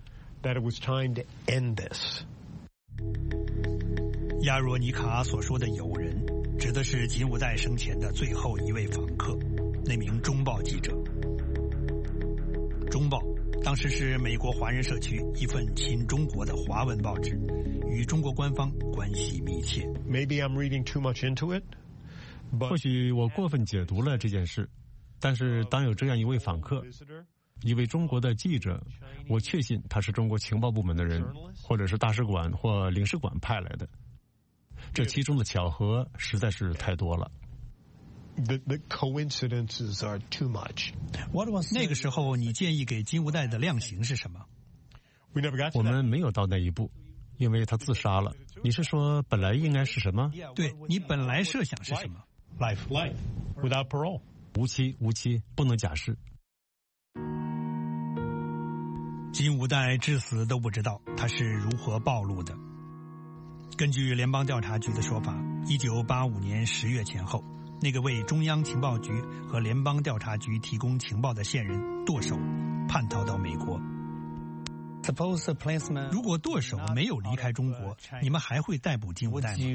亚若尼卡所说的友人，指的是金无代生前的最后一位访客，那名中报记者。中报当时是美国华人社区一份亲中国的华文报纸，与中国官方关系密切。 Maybe I'm reading too much into it. 或许我过分解读了这件事，但是当有这样一位访客，一位中国的记者，我确信他是中国情报部门的人，或者是大使馆或领事馆派来的。这其中的巧合实在是太多了。 The, the coincidences are too much. 那个时候，你建议给金无代的量刑是什么？ 我们没有到那一步，因为他自杀了。你是说本来应该是什么？ 对，你本来设想是什么 ？Life, life, without parole. 无期，无期，不能假释。 金无代至死都不知道他是如何暴露的。根据联邦调查局的说法，一九八五年十月前后，那个为中央情报局和联邦调查局提供情报的线人剁手叛逃到美国。如果剁手没有离开中国，你们还会逮捕金无代吗？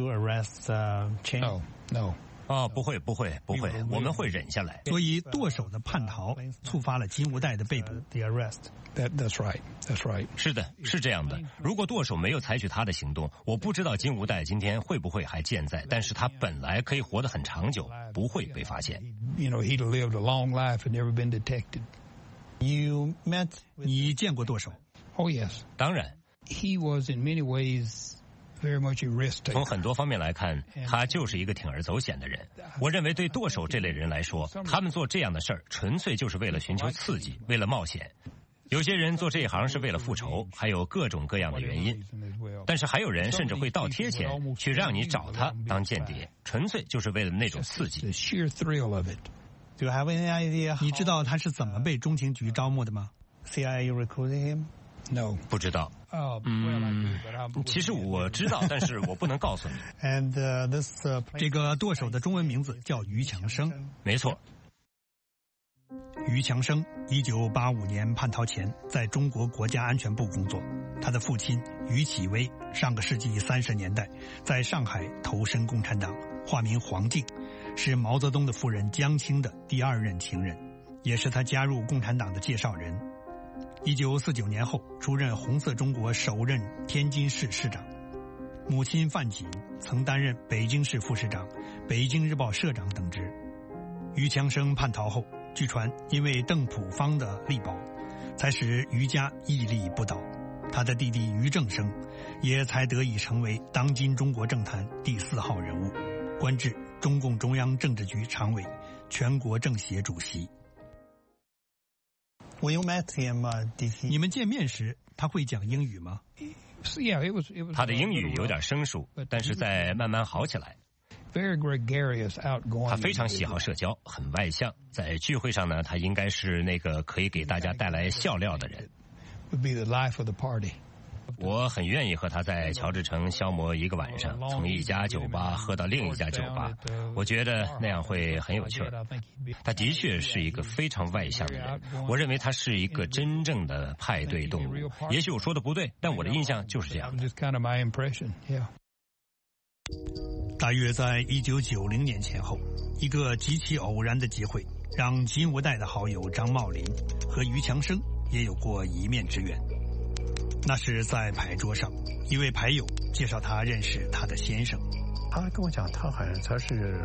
No, no. 哦，不会，不会，不会，我们会忍下来。 所以剁手的叛逃触发了金无代的被捕。 The arrest. That, that's right. That's right. 是的，是这样的。如果剁手没有采取他的行动，我不知道金无代今天会不会还健在，但是他本来可以活得很长久，不会被发现。 You know, he'd lived a long life and never been detected. You met? 你见过舵手？ Oh yes. 当然。 He was in many ways very much a risk taker. 从很多方面来看，他就是一个铤而走险的人。我认为对舵手这类人来说，他们做这样的事儿，纯粹就是为了寻求刺激，为了冒险。有些人做这一行是为了复仇，还有各种各样的原因。但是还有人甚至会倒贴钱去让你找他当间谍，纯粹就是为了那种刺激。 The sheer thrill of it. Do you have any idea? 你知道他是怎么被中情局招募的吗 C I A recruited him? No. 不知道。嗯，其实我知道，但是我不能告诉你。 And uh, this, uh, 这个舵手的中文名字叫于强生。 没错。 于强生一九八五年叛逃前在中国国家安全部工作，他的父亲于启威上个世纪三十年代在上海投身共产党，化名黄敬，是毛泽东的夫人江青的第二任情人，也是他加入共产党的介绍人。一九四九年后出任红色中国首任天津市市长，母亲范锦曾担任北京市副市长、北京日报社长等职。于强生叛逃后，据传因为邓朴方的力保，才使于家屹立不倒。他的弟弟于正声也才得以成为当今中国政坛第四号人物，官至中共中央政治局常委、全国政协主席。 When you met him, uh, did he... 你们见面时，他会讲英语吗？ Yeah, it was, it was 他的英语有点生疏，但是在慢慢好起来。 Very gregarious, outgoing. 他非常喜好社交，很外向。在聚会上呢，他应该是那个可以给大家带来笑料的人。 Would be the life of the party. 我很愿意和他在乔治城消磨一个晚上，从一家酒吧喝到另一家酒吧，我觉得那样会很有趣。他的确是一个非常外向的人，我认为他是一个真正的派对动物。也许我说的不对，但我的印象就是这样的。 大约在一九九零年前后，一个极其偶然的机会，让金无代的好友张茂林和于强生也有过一面之缘。那是在牌桌上，一位牌友介绍他认识他的先生。 他跟我讲，他好像他是，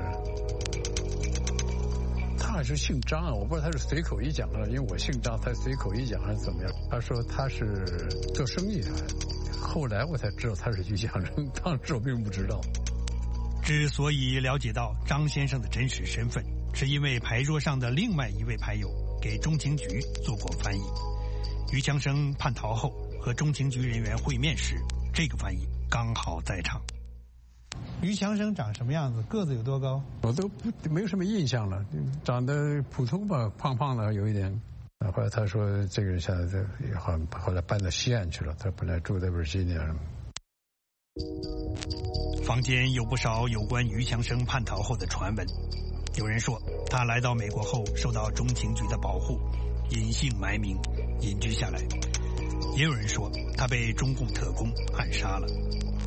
他好像是姓张啊，我不知道他是随口一讲的，因为我姓张，他随口一讲还是怎么样？他说他是做生意的，后来我才知道他是于强生，当时我并不知道。 之所以了解到张先生的真实身份，是因为牌桌上的另外一位牌友给中情局做过翻译。于强生叛逃后和中情局人员会面时，这个翻译刚好在场。 于强生长什么样子？个子有多高？ 我都不没有什么印象了，长得普通吧，胖胖的有一点。后来他说这个人现在在好像后来搬到西岸去了，他本来住在维吉尼亚。 坊间有不少有关于强生叛逃后的传闻，有人说他来到美国后受到中情局的保护，隐姓埋名隐居下来，也有人说他被中共特工暗杀了。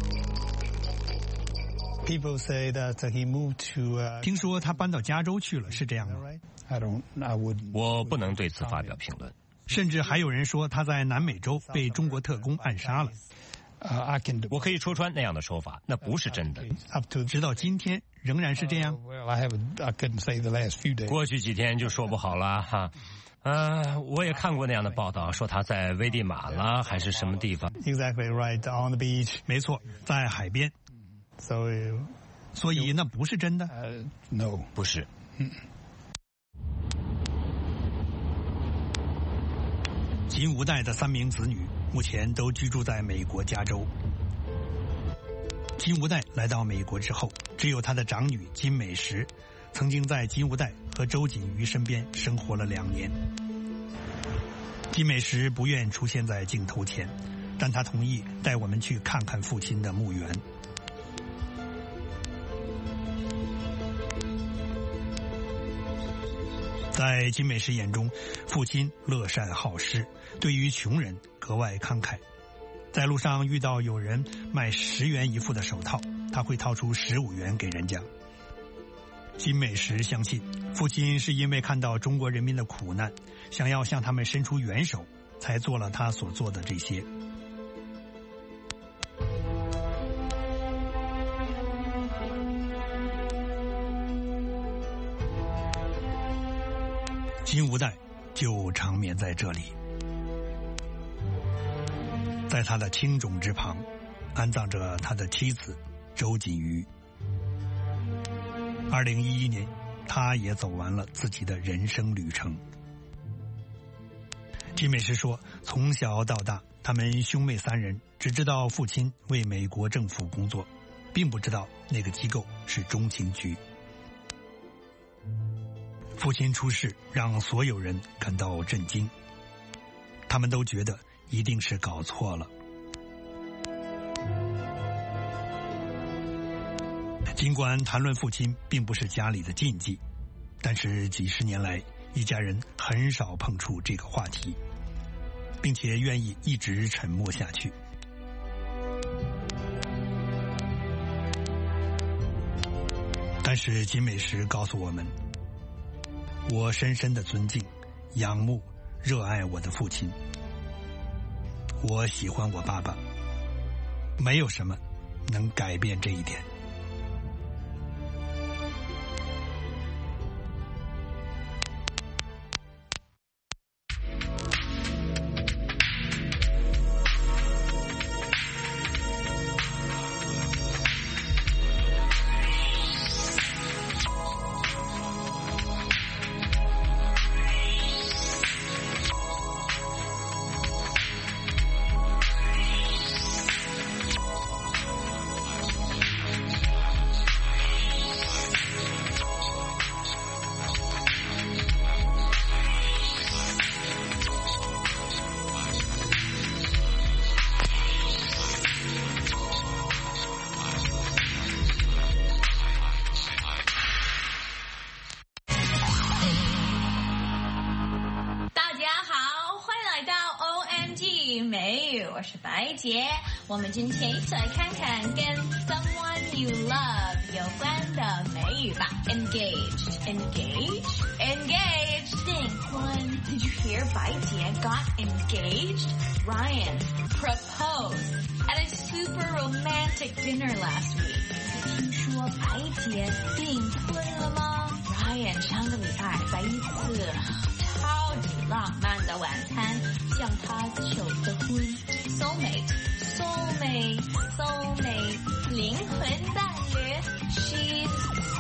People say that he moved to. 听说他搬到加州去了，是这样吗？ I don't. I wouldn't. 我不能对此发表评论。 甚至还有人说他在南美洲被中国特工暗杀了。 Uh, I can. 我可以戳穿那样的说法，那不是真的。 Up to 直到今天仍然是这样。 Well, I haven't. I couldn't say the last few days. 过去几天就说不好了哈。呃，我也看过那样的报道，说他在危地马拉还是什么地方。 Exactly right on the beach. 没错，在海边。 So, 所以那不是真的。 Uh, no， 不是。 嗯。 金无代的三名子女目前都居住在美国加州。金无代来到美国之后，只有他的长女金美石曾经在金无代和周瑾瑜身边生活了两年。金美石不愿出现在镜头前，但她同意带我们去看看父亲的墓园。在金美石眼中，父亲乐善好施，对于穷人格外慷慨。在路上遇到有人卖十元一副的手套，他会掏出十五元给人家。金美石相信，父亲是因为看到中国人民的苦难，想要向他们伸出援手，才做了他所做的这些。金无代就长眠在这里。在他的青冢之旁，安葬着他的妻子周瑾瑜。二零一一年，他也走完了自己的人生旅程。金美石说，从小到大，他们兄妹三人只知道父亲为美国政府工作，并不知道那个机构是中情局。父亲出事让所有人感到震惊，他们都觉得一定是搞错了。尽管谈论父亲并不是家里的禁忌，但是几十年来，一家人很少碰触这个话题，并且愿意一直沉默下去。但是金美石告诉我们，我深深的尊敬、仰慕、热爱我的父亲。我喜欢我爸爸，没有什么能改变这一点。 我是白洁，我们今天一起来看看跟 someone you love 有关的美语吧。Engaged, engaged, engaged. Think one. Did you hear 白洁 got engaged? Ryan proposed at a super romantic dinner last week. 听说白洁订婚了吗 ？Ryan 上个礼拜在一次超级浪漫的晚餐向他求的婚。Soulmate, soulmate, soulmate, 灵魂伴侣 She's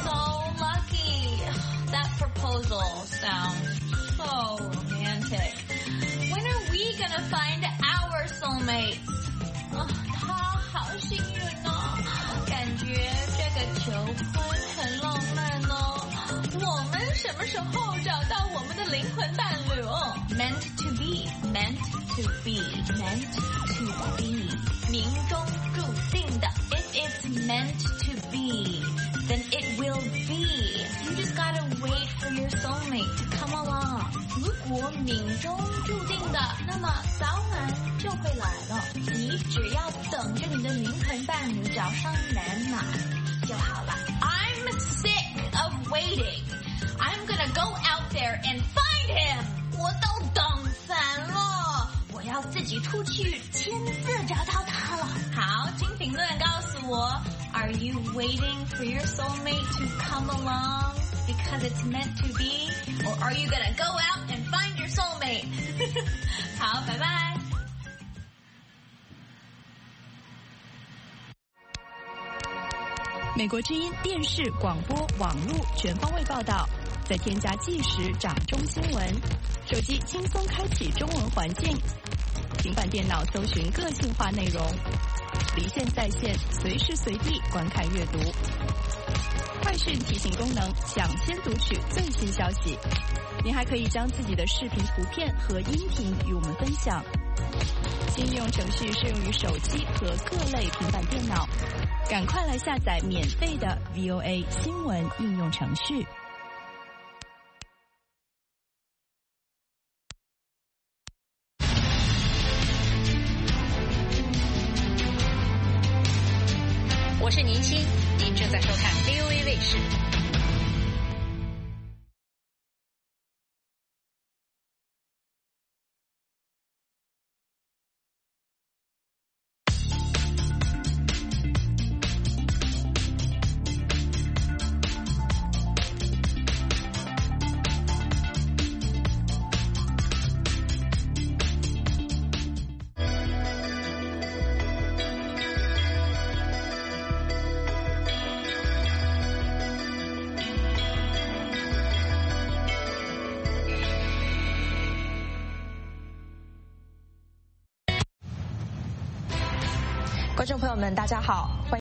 so lucky. That proposal sounds so romantic. When are we gonna find our soulmates? 啊，他好幸运哦，感觉这个求婚很浪漫哦。我们什么时候找到我们的灵魂伴侣哦 ？Meant to be, meant to be, meant to be， 命中注定的。If it's meant to be, then it will be. You just gotta wait for your soulmate to come along. 如果命中注定的，那么早晚就会来了。你只要等着你的灵魂伴侣找上门来就好了。I'm sick of waiting. I'm gonna go out there and find him. 我都等烦了，我要自己出去亲自找到他了。好，请评论告诉我 ，Are you waiting for your soulmate to come along because it's meant to be, or are you gonna go out and find your soulmate? 好，拜拜。 美国之音电视、广播、网络全方位报道。再添加即时掌中新闻，手机轻松开启中文环境，平板电脑搜寻个性化内容，离线在线，随时随地观看阅读。快讯提醒功能，抢先读取最新消息。您还可以将自己的视频、图片和音频与我们分享。新应用程序适用于手机和各类平板电脑，赶快来下载免费的 V O A 新闻应用程序。 我是宁青，您正在收看 V O A 卫视。 众朋友们，大家好，欢迎。